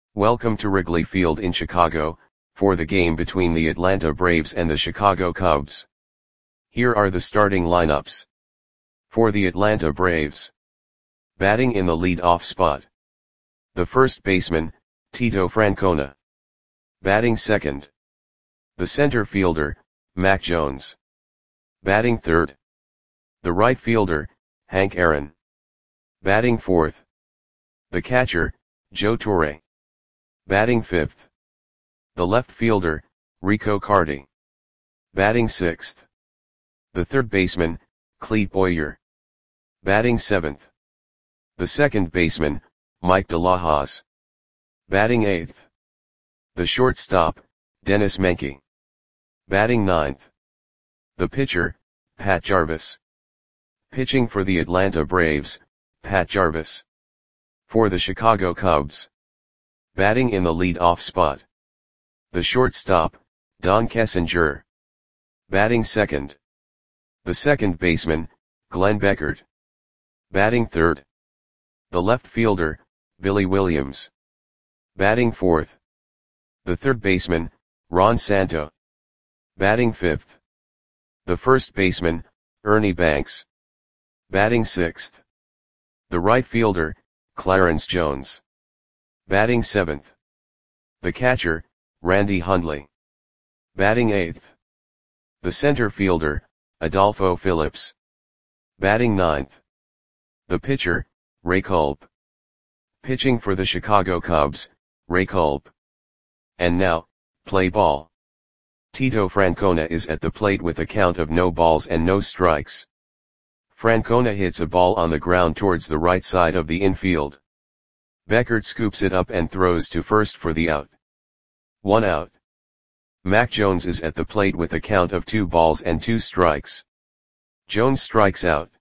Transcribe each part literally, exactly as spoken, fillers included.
Welcome to Wrigley Field in Chicago, for the game between the Atlanta Braves and the Chicago Cubs. Here are the starting lineups. For the Atlanta Braves. Batting in the lead-off spot. The first baseman, Tito Francona. Batting second. The center fielder, Mac Jones. Batting third. The right fielder, Hank Aaron. Batting fourth. The catcher, Joe Torre. Batting fifth. The left fielder, Rico Carty. Batting sixth. The third baseman, Clete Boyer. Batting seventh. The second baseman, Mike DeLahoz. Batting eighth. The shortstop, Dennis Menke. Batting ninth. The pitcher, Pat Jarvis. Pitching for the Atlanta Braves, Pat Jarvis. For the Chicago Cubs. Batting in the lead-off spot. The shortstop, Don Kessinger. Batting second. The second baseman, Glenn Beckert. Batting third. The left fielder, Billy Williams. Batting fourth. The third baseman, Ron Santo. Batting fifth. The first baseman, Ernie Banks. Batting sixth. The right fielder, Clarence Jones. Batting seventh. The catcher, Randy Hundley. Batting eighth. The center fielder, Adolfo Phillips. Batting ninth. The pitcher, Ray Culp. Pitching for the Chicago Cubs, Ray Culp. And now, play ball. Tito Francona is at the plate with a count of no balls and no strikes. Francona hits a ball on the ground towards the right side of the infield. Beckert scoops it up and throws to first for the out. One out. Mac Jones is at the plate with a count of two balls and two strikes. Jones strikes out.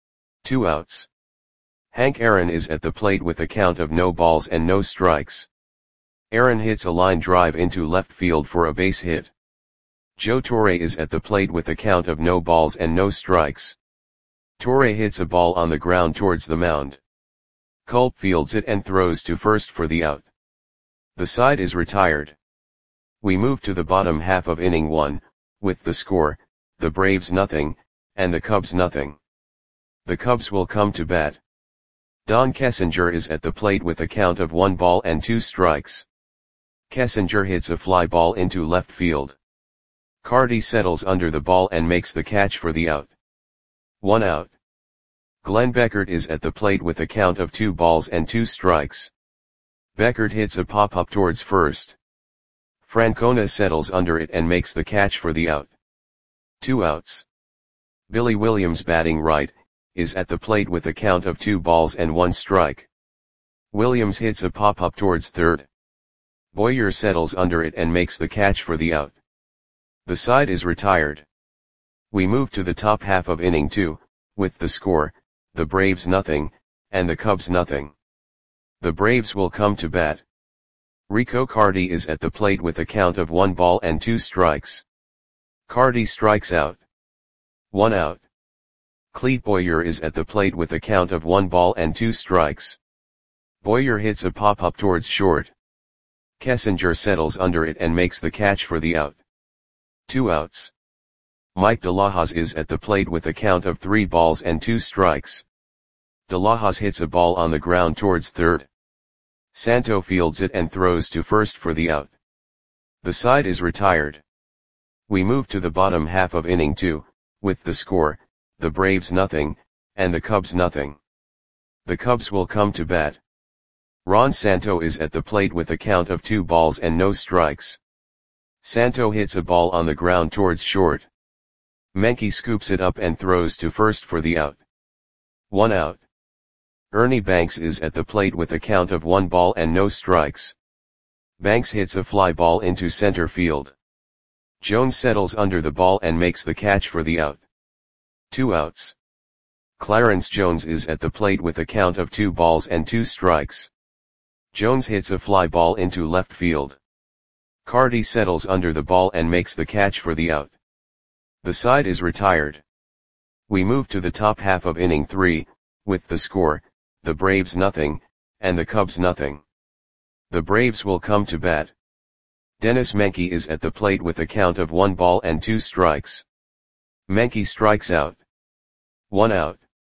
Two outs. Hank Aaron is at the plate with a count of no balls and no strikes. Aaron hits a line drive into left field for a base hit. Joe Torre is at the plate with a count of no balls and no strikes. Torre hits a ball on the ground towards the mound. Culp fields it and throws to first for the out. The side is retired. We move to the bottom half of inning one, with the score, the Braves nothing, and the Cubs nothing. The Cubs will come to bat. Don Kessinger is at the plate with a count of one ball and two strikes. Kessinger hits a fly ball into left field. Carty settles under the ball and makes the catch for the out. One out. Glenn Beckert is at the plate with a count of two balls and two strikes. Beckert hits a pop-up towards first. Francona settles under it and makes the catch for the out. Two outs. Billy Williams, batting right, is at the plate with a count of two balls and one strike. Williams hits a pop-up towards third. Boyer settles under it and makes the catch for the out. The side is retired. We move to the top half of inning two, with the score, the Braves nothing, and the Cubs nothing. The Braves will come to bat. Rico Carty is at the plate with a count of one ball and two strikes. Carty strikes out. One out. Clete Boyer is at the plate with a count of one ball and two strikes. Boyer hits a pop-up towards short. Kessinger settles under it and makes the catch for the out. Two outs. Mike DeLahoz is at the plate with a count of three balls and two strikes. DeLahoz hits a ball on the ground towards third. Santo fields it and throws to first for the out. The side is retired. We move to the bottom half of inning two, with the score, the Braves nothing, and the Cubs nothing. The Cubs will come to bat. Ron Santo is at the plate with a count of two balls and no strikes. Santo hits a ball on the ground towards short. Menke scoops it up and throws to first for the out. One out. Ernie Banks is at the plate with a count of one ball and no strikes. Banks hits a fly ball into center field. Jones settles under the ball and makes the catch for the out. Two outs. Clarence Jones is at the plate with a count of two balls and two strikes. Jones hits a fly ball into left field. Carty settles under the ball and makes the catch for the out. The side is retired. We move to the top half of inning three, with the score, the Braves nothing, and the Cubs nothing. The Braves will come to bat. Dennis Menke is at the plate with a count of one ball and two strikes. Menke strikes out. One out.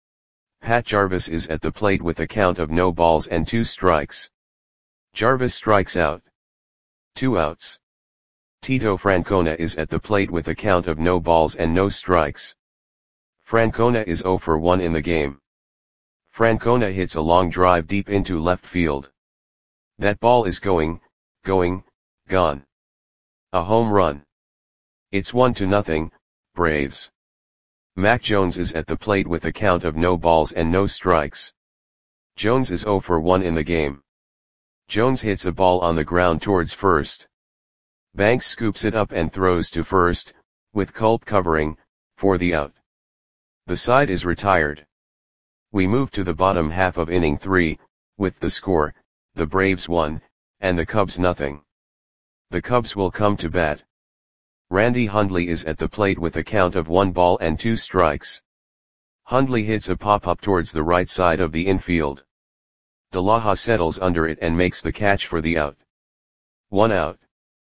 Pat Jarvis is at the plate with a count of no balls and two strikes. Jarvis strikes out. Two outs. Tito Francona is at the plate with a count of no balls and no strikes. Francona is zero for one in the game. Francona hits a long drive deep into left field. That ball is going, going, gone. A home run. It's one to nothing, Braves. Mac Jones is at the plate with a count of no balls and no strikes. Jones is zero for one in the game. Jones hits a ball on the ground towards first. Banks scoops it up and throws to first, with Culp covering, for the out. The side is retired. We move to the bottom half of inning three, with the score, the Braves one, and the Cubs nothing. The Cubs will come to bat. Randy Hundley is at the plate with a count of one ball and two strikes. Hundley hits a pop-up towards the right side of the infield. De La Hoz settles under it and makes the catch for the out. One out.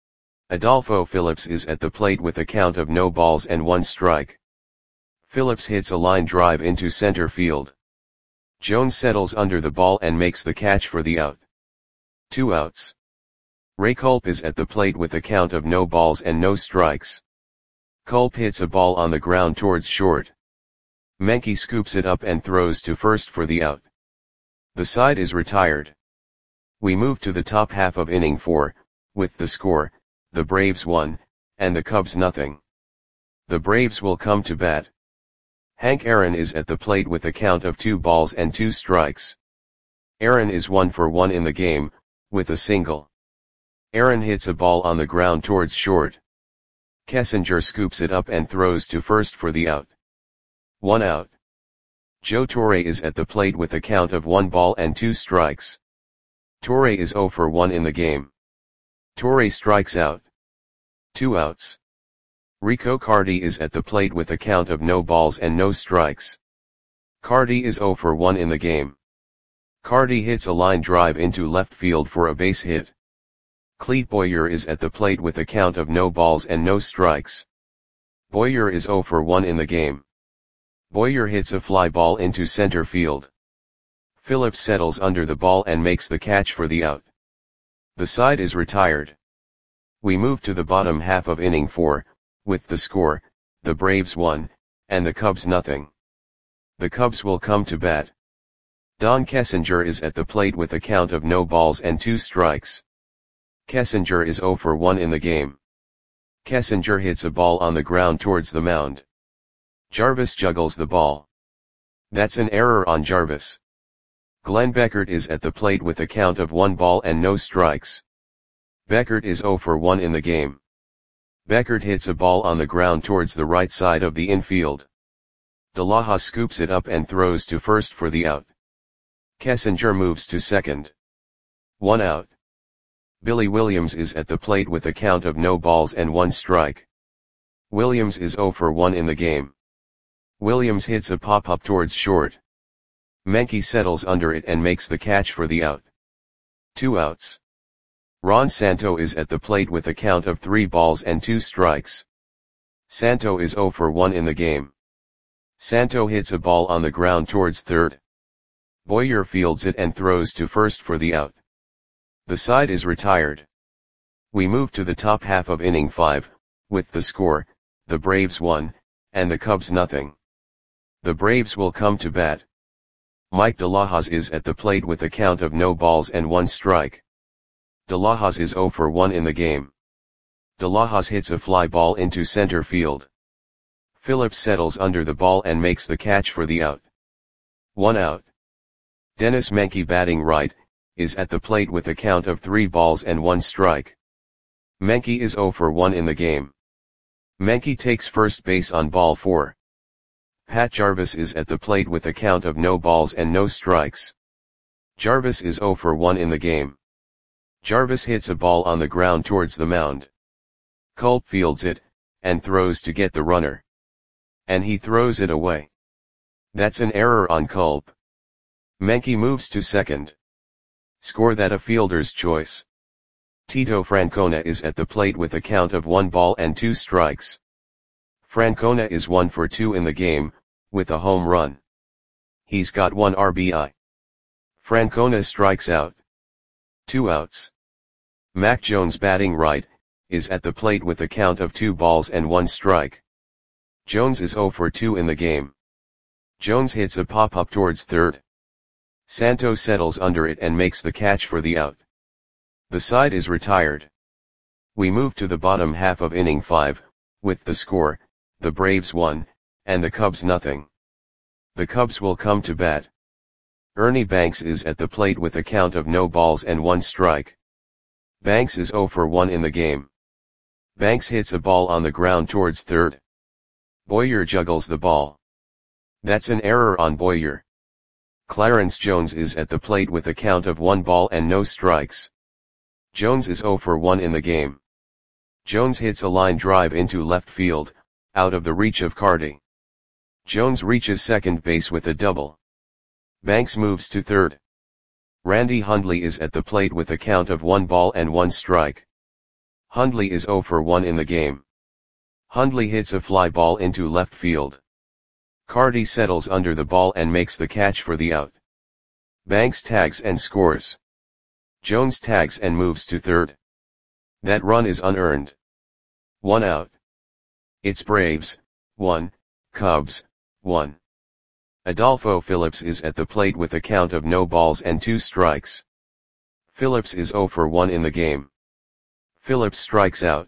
Adolfo Phillips is at the plate with a count of no balls and one strike. Phillips hits a line drive into center field. Jones settles under the ball and makes the catch for the out. Two outs. Ray Culp is at the plate with a count of no balls and no strikes. Culp hits a ball on the ground towards short. Menke scoops it up and throws to first for the out. The side is retired. We move to the top half of inning four, with the score, the Braves one, and the Cubs nothing. The Braves will come to bat. Hank Aaron is at the plate with a count of two balls and two strikes. Aaron is one for one in the game, with a single. Aaron hits a ball on the ground towards short. Kessinger scoops it up and throws to first for the out. One out. Joe Torre is at the plate with a count of one ball and two strikes. Torre is zero for one in the game. Torre strikes out. Two outs. Rico Cardi is at the plate with a count of no balls and no strikes. Cardi is zero for one in the game. Cardi hits a line drive into left field for a base hit. Clete Boyer is at the plate with a count of no balls and no strikes. Boyer is zero for one in the game. Boyer hits a fly ball into center field. Phillips settles under the ball and makes the catch for the out. The side is retired. We move to the bottom half of inning four, with the score, the Braves one, and the Cubs nothing. The Cubs will come to bat. Don Kessinger is at the plate with a count of no balls and two strikes. Kessinger is zero for one in the game. Kessinger hits a ball on the ground towards the mound. Jarvis juggles the ball. That's an error on Jarvis. Glenn Beckert is at the plate with a count of one ball and no strikes. Beckert is zero for one in the game. Beckert hits a ball on the ground towards the right side of the infield. De La Hoz scoops it up and throws to first for the out. Kessinger moves to second. One out. Billy Williams is at the plate with a count of no balls and one strike. Williams is zero for one in the game. Williams hits a pop-up towards short. Menke settles under it and makes the catch for the out. Two outs. Ron Santo is at the plate with a count of three balls and two strikes. Santo is zero for one in the game. Santo hits a ball on the ground towards third. Boyer fields it and throws to first for the out. The side is retired. We move to the top half of inning five, with the score, the Braves one, and the Cubs nothing. The Braves will come to bat. Mike De La Hoz is at the plate with a count of no balls and one strike. De La Hoz is zero for one in the game. De La Hoz hits a fly ball into center field. Phillips settles under the ball and makes the catch for the out. One out. Dennis Menke, batting right, is at the plate with a count of three balls and one strike. Menke is zero for one in the game. Menke takes first base on ball four. Pat Jarvis is at the plate with a count of no balls and no strikes. Jarvis is zero for one in the game. Jarvis hits a ball on the ground towards the mound. Culp fields it, and throws to get the runner. And he throws it away. That's an error on Culp. Menke moves to second. Score that a fielder's choice. Tito Francona is at the plate with a count of one ball and two strikes. Francona is one for two in the game, with a home run. He's got one R B I. Francona strikes out. Two outs. Mac Jones, batting right, is at the plate with a count of two balls and one strike. Jones is zero for two in the game. Jones hits a pop-up towards third. Santos settles under it and makes the catch for the out. The side is retired. We move to the bottom half of inning five, with the score, the Braves one, and the Cubs nothing. The Cubs will come to bat. Ernie Banks is at the plate with a count of no balls and one strike. Banks is zero for one in the game. Banks hits a ball on the ground towards third. Boyer juggles the ball. That's an error on Boyer. Clarence Jones is at the plate with a count of one ball and no strikes. Jones is zero for one in the game. Jones hits a line drive into left field, out of the reach of Carty. Jones reaches second base with a double. Banks moves to third. Randy Hundley is at the plate with a count of one ball and one strike. Hundley is zero for one in the game. Hundley hits a fly ball into left field. Carty settles under the ball and makes the catch for the out. Banks tags and scores. Jones tags and moves to third. That run is unearned. One out. It's Braves, one, Cubs, one. Adolfo Phillips is at the plate with a count of no balls and two strikes. Phillips is zero for one in the game. Phillips strikes out.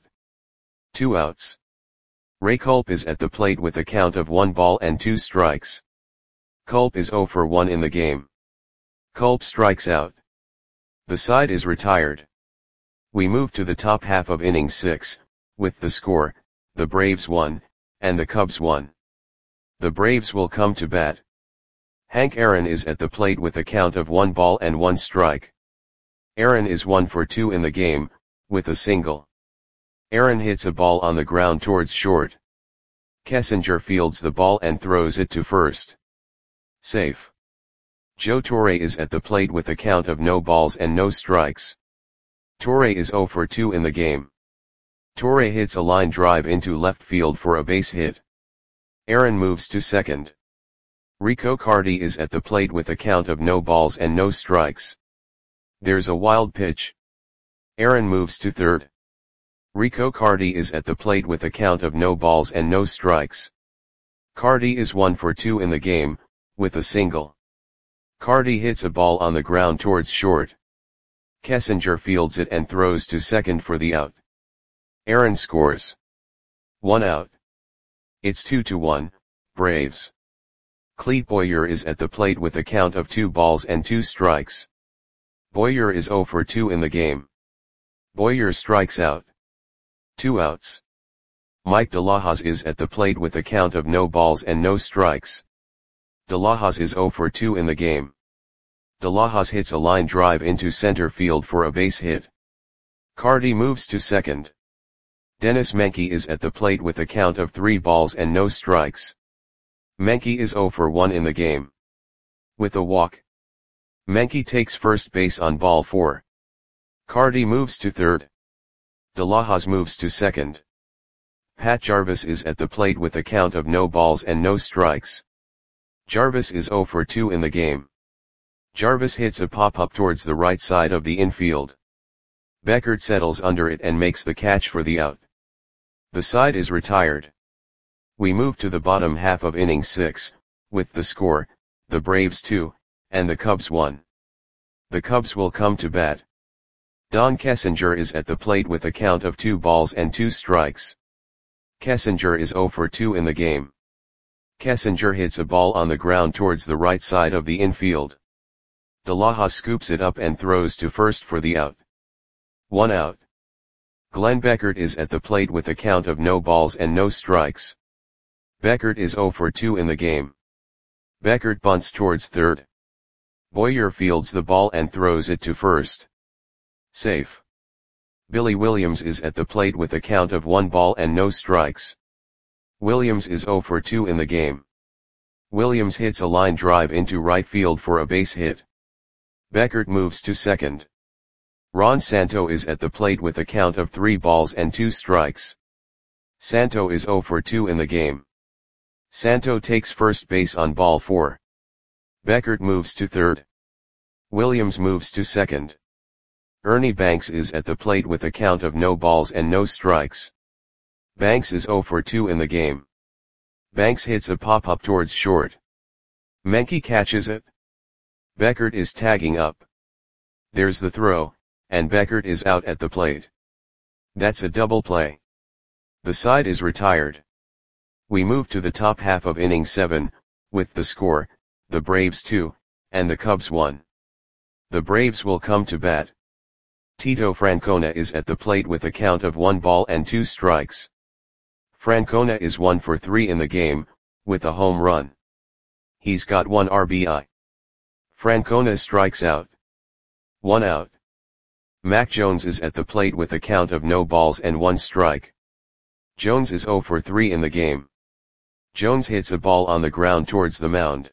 Two outs. Ray Culp is at the plate with a count of one ball and two strikes. Culp is zero for one in the game. Culp strikes out. The side is retired. We move to the top half of inning six, with the score, the Braves one, and the Cubs one. The Braves will come to bat. Hank Aaron is at the plate with a count of one ball and one strike. Aaron is one for two in the game, with a single. Aaron hits a ball on the ground towards short. Kessinger fields the ball and throws it to first. Safe. Joe Torre is at the plate with a count of no balls and no strikes. Torre is zero for two in the game. Torre hits a line drive into left field for a base hit. Aaron moves to second. Rico Carty is at the plate with a count of no balls and no strikes. There's a wild pitch. Aaron moves to third. Rico Carty is at the plate with a count of no balls and no strikes. Carty is one for two in the game, with a single. Carty hits a ball on the ground towards short. Kessinger fields it and throws to second for the out. Aaron scores. One out. It's two to one, Braves. Clete Boyer is at the plate with a count of two balls and two strikes. Boyer is zero for two in the game. Boyer strikes out. Two outs. Mike De La Hoz is at the plate with a count of no balls and no strikes. De La Hoz is zero for two in the game. De La Hoz hits a line drive into center field for a base hit. Carty moves to second. Dennis Menke is at the plate with a count of three balls and no strikes. Menke is zero for one in the game. With a walk. Menke takes first base on ball four. Carty moves to third. De La Hoz moves to second. Pat Jarvis is at the plate with a count of no balls and no strikes. Jarvis is zero for two in the game. Jarvis hits a pop-up towards the right side of the infield. Beckert settles under it and makes the catch for the out. The side is retired. We move to the bottom half of inning six, with the score, the Braves two, and the Cubs one. The Cubs will come to bat. Don Kessinger is at the plate with a count of two balls and two strikes. Kessinger is zero for two in the game. Kessinger hits a ball on the ground towards the right side of the infield. De La Hoz scoops it up and throws to first for the out. One out. Glenn Beckert is at the plate with a count of no balls and no strikes. Beckert is zero for two in the game. Beckert bunts towards third. Boyer fields the ball and throws it to first. Safe. Billy Williams is at the plate with a count of one ball and no strikes. Williams is zero for two in the game. Williams hits a line drive into right field for a base hit. Beckert moves to second. Ron Santo is at the plate with a count of three balls and two strikes. Santo is zero for two in the game. Santo takes first base on ball four. Beckert moves to third. Williams moves to second. Ernie Banks is at the plate with a count of no balls and no strikes. Banks is zero for two in the game. Banks hits a pop-up towards short. Menke catches it. Beckert is tagging up. There's the throw, and Beckert is out at the plate. That's a double play. The side is retired. We move to the top half of inning seven, with the score, the Braves two, and the Cubs one. The Braves will come to bat. Tito Francona is at the plate with a count of one ball and two strikes. Francona is one for three in the game, with a home run. He's got one R B I. Francona strikes out. One out. Mac Jones is at the plate with a count of no balls and one strike. Jones is zero for three in the game. Jones hits a ball on the ground towards the mound.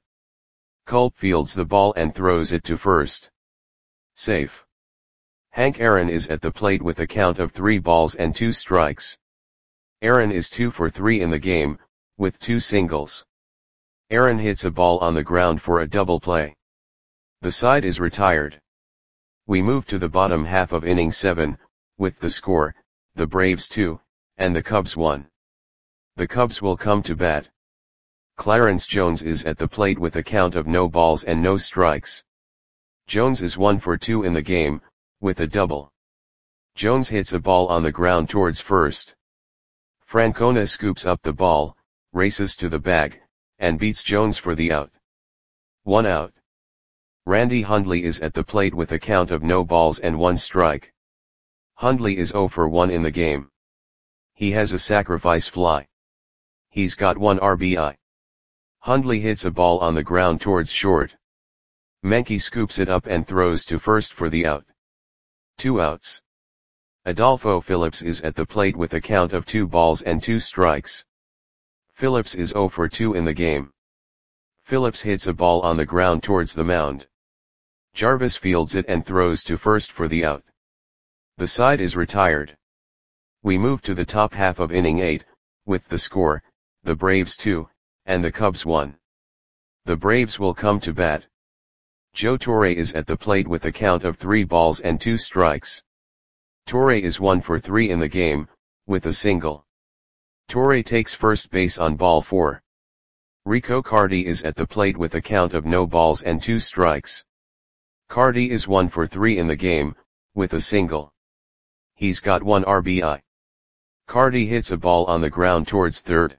Culp fields the ball and throws it to first. Safe. Hank Aaron is at the plate with a count of three balls and two strikes. Aaron is two for three in the game, with two singles. Aaron hits a ball on the ground for a double play. The side is retired. We move to the bottom half of inning seven, with the score, the Braves two, and the Cubs one. The Cubs will come to bat. Clarence Jones is at the plate with a count of no balls and no strikes. Jones is one for two in the game, with a double. Jones hits a ball on the ground towards first. Francona scoops up the ball, races to the bag, and beats Jones for the out. One out. Randy Hundley is at the plate with a count of no balls and one strike. Hundley is zero for one in the game. He has a sacrifice fly. He's got one R B I. Hundley hits a ball on the ground towards short. Menke scoops it up and throws to first for the out. Two outs. Adolfo Phillips is at the plate with a count of two balls and two strikes. Phillips is zero for two in the game. Phillips hits a ball on the ground towards the mound. Jarvis fields it and throws to first for the out. The side is retired. We move to the top half of inning eight, with the score, the Braves two, and the Cubs one. The Braves will come to bat. Joe Torre is at the plate with a count of three balls and two strikes. Torre is one for three in the game, with a single. Torre takes first base on ball four. Rico Cardi is at the plate with a count of no balls and two strikes. Cardi is one for three in the game, with a single. He's got one R B I. Cardi hits a ball on the ground towards third.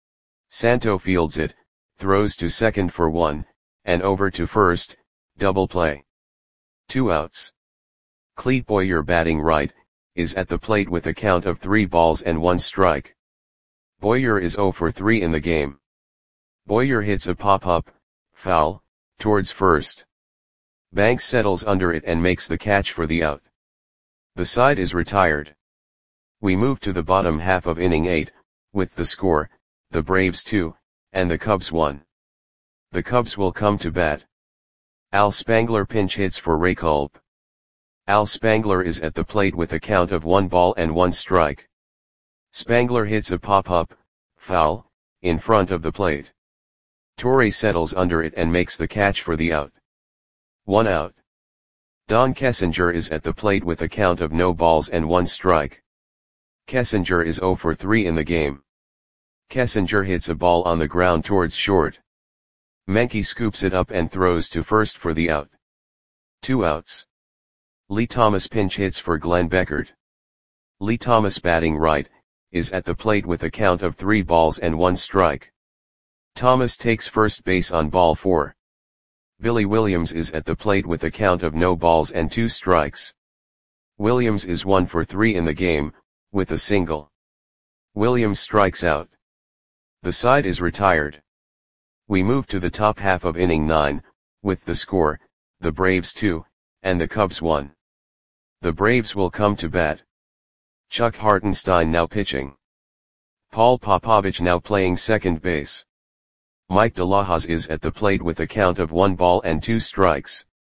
Santo fields it, throws to second for one, and over to first, double play. Two outs. Clete Boyer, batting right, is at the plate with a count of three balls and one strike. Boyer is zero for three in the game. Boyer hits a pop-up, foul, towards first. Banks settles under it and makes the catch for the out. The side is retired. We move to the bottom half of inning eight, with the score, the Braves two, and the Cubs one. The Cubs will come to bat. Al Spangler pinch hits for Ray Culp. Al Spangler is at the plate with a count of one ball and one strike. Spangler hits a pop-up, foul, in front of the plate. Torre settles under it and makes the catch for the out. One out. Don Kessinger is at the plate with a count of no balls and one strike. Kessinger is zero for three in the game. Kessinger hits a ball on the ground towards short. Menke scoops it up and throws to first for the out. Two outs. Lee Thomas pinch hits for Glenn Beckert. Lee Thomas, batting right, is at the plate with a count of three balls and one strike. Thomas takes first base on ball four. Billy Williams is at the plate with a count of no balls and two strikes. Williams is one for three in the game, with a single. Williams strikes out. The side is retired. We move to the top half of inning nine, with the score, the Braves two, and the Cubs one. The Braves will come to bat. Chuck Hartenstein now pitching. Paul Popovich now playing second base. Mike DeLahoz is at the plate with a count of one ball and two strikes.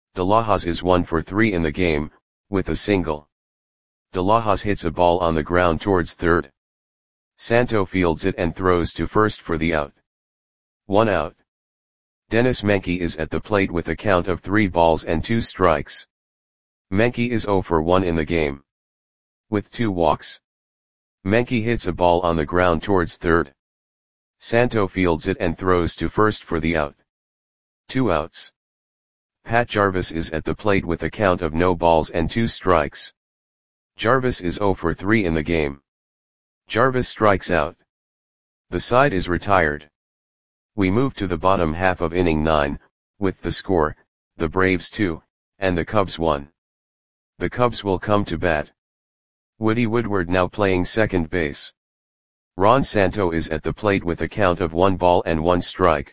De La Hoz is one for three in the game, with a single. De La Hoz hits a ball on the ground towards third. Santo fields it and throws to first for the out. One out. Dennis Menke is at the plate with a count of three balls and two strikes. Menke is zero for one in the game, with two walks. Menke hits a ball on the ground towards third. Santo fields it and throws to first for the out. Two outs. Pat Jarvis is at the plate with a count of no balls and two strikes. Jarvis is zero for three in the game. Jarvis strikes out. The side is retired. We move to the bottom half of inning nine, with the score, the Braves two, and the Cubs one. The Cubs will come to bat. Woody Woodward now playing second base. Ron Santo is at the plate with a count of one ball and one strike.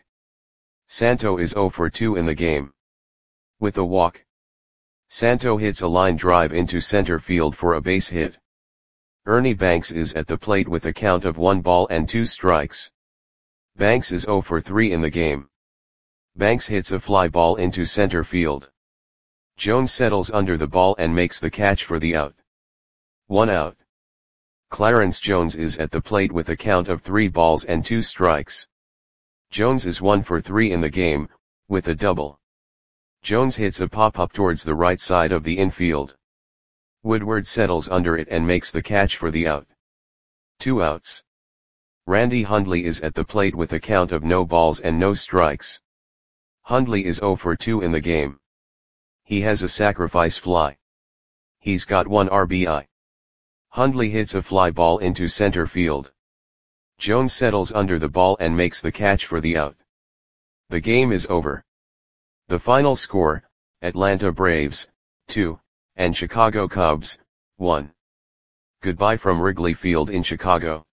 Santo is zero for two in the game, with a walk. Santo hits a line drive into center field for a base hit. Ernie Banks is at the plate with a count of one ball and two strikes. Banks is zero for three in the game. Banks hits a fly ball into center field. Jones settles under the ball and makes the catch for the out. One out. Clarence Jones is at the plate with a count of three balls and two strikes. Jones is one for three in the game, with a double. Jones hits a pop-up towards the right side of the infield. Woodward settles under it and makes the catch for the out. Two outs. Randy Hundley is at the plate with a count of no balls and no strikes. Hundley is zero for two in the game. He has a sacrifice fly. He's got one R B I. Hundley hits a fly ball into center field. Jones settles under the ball and makes the catch for the out. The game is over. The final score, Atlanta Braves, two, and Chicago Cubs, one. Goodbye from Wrigley Field in Chicago.